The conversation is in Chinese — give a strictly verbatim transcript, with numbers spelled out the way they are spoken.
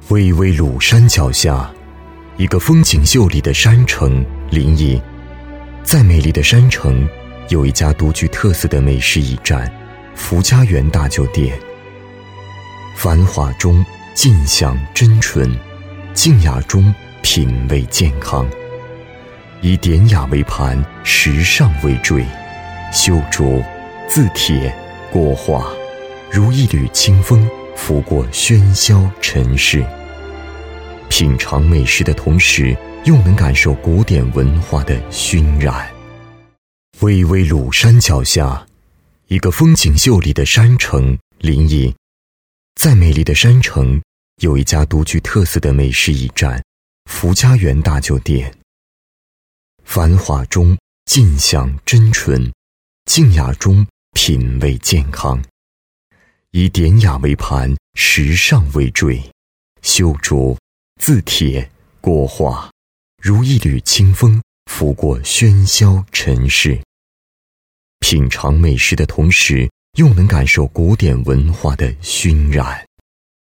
巍巍鲁山脚下，一个风景秀丽的山城临沂。在美丽的山城，有一家独具特色的美食驿站——福家园大酒店。繁华中尽享真纯，静雅中品味健康。以典雅为盘，时尚为坠，修竹、字帖、国画，如一缕清风拂过喧嚣尘世。品尝美食的同时，又能感受古典文化的熏染。巍巍鲁山脚下，一个风景秀丽的山城临沂。在美丽的山城，有一家独具特色的美食驿站——福家园大酒店。繁华中尽享真纯，静雅中品味健康。以典雅为盘，时尚为坠，修竹、字帖、国画，如一缕清风拂过喧嚣尘世。品尝美食的同时，又能感受古典文化的熏染。